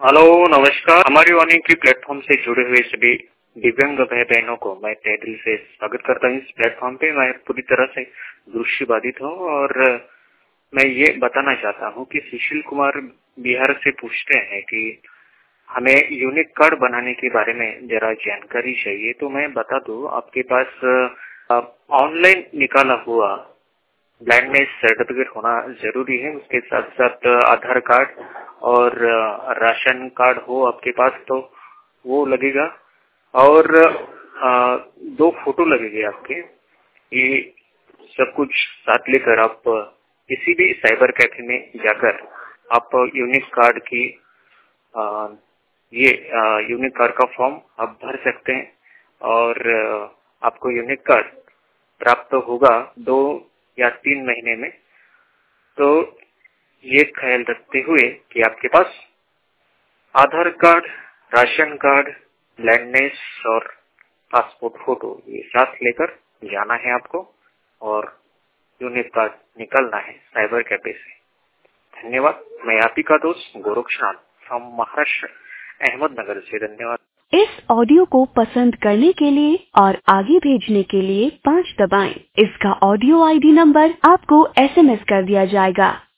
Hello, नमस्कार। हमारी वाणी की प्लेटफॉर्म से जुड़े हुए सभी दिव्यांग भाई बहनों को मैं तहे दिल से स्वागत करता हूँ। इस प्लेटफॉर्म पे मैं पूरी तरह से दृष्टि बाधित हूँ और मैं ये बताना चाहता हूँ कि सुशील कुमार बिहार से पूछते हैं कि हमें यूनिक कार्ड बनाने के बारे में जरा जानकारी चाहिए। तो मैं बता दूं, आपके पास ऑनलाइन निकाला हुआ ब्लाइंडनेस सर्टिफिकेट होना जरूरी है। उसके साथ साथ आधार कार्ड और राशन कार्ड हो आपके पास तो वो लगेगा, और 2 फोटो लगेंगे आपके। ये सब कुछ साथ लेकर आप किसी भी साइबर कैफे में जाकर आप यूनिक कार्ड की आ, ये यूनिक कार्ड का फॉर्म आप भर सकते हैं और आपको यूनिक कार्ड प्राप्त होगा 2 या 3 महीने में। तो ये ख्याल रखते हुए कि आपके पास Aadhaar card, ration card, blindness और पासपोर्ट फोटो ये साथ लेकर जाना है आपको और यूनिक कार्ड निकलना है साइबर कैफे से। धन्यवाद। मैं आप ही का दोस्त गोरक्षनाथ फ्रॉम महाराष्ट्र, अहमदनगर से। धन्यवाद। इस ऑडियो को पसंद करने के लिए और आगे भेजने के लिए 5 दबाएं। इसका ऑडियो आईडी नंबर आपको SMS कर दिया जाएगा।